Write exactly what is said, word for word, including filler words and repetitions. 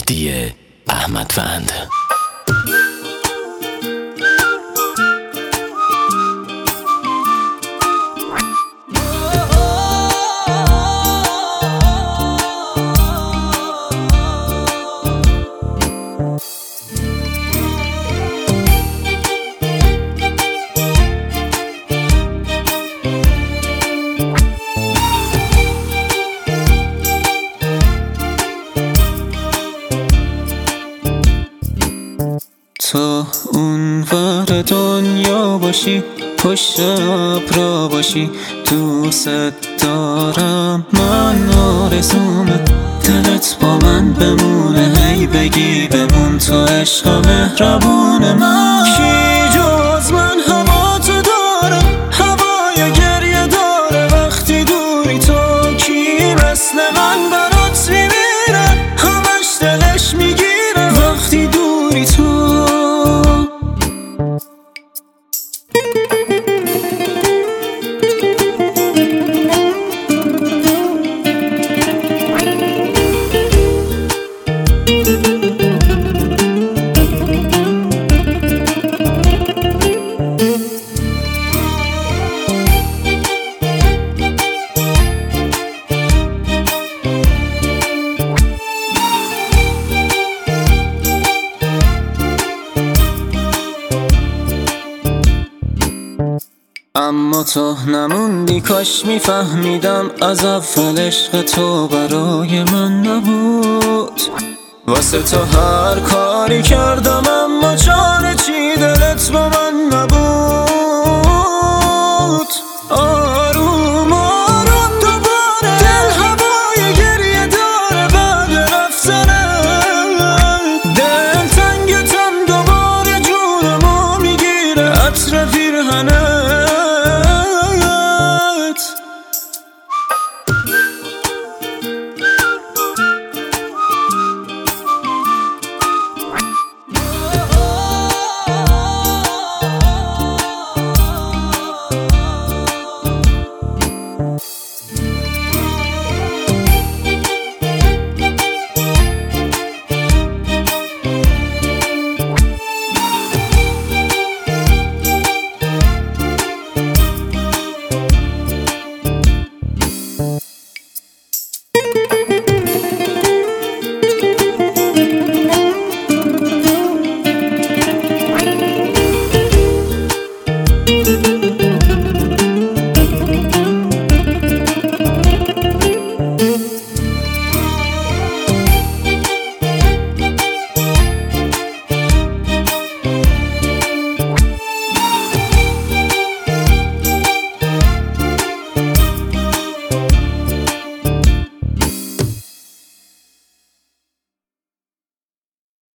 دی احمدوند. تو اون ور دنیا باشی، پشت ابرا باشی، دوست دارم من آرزومه دلت با من بمونه، هی بگی بمون تو عشق مهربون من. کی جز من هوا تو داره، هوای گریه داره وقتی دوری تو، کی مثل من برات میمیره همش دلش میگیره وقتی دوری تو. اما تو نموندی، کاش میفهمیدم از اول عشق تو برای من نبود. واسه تو هر کاری کردم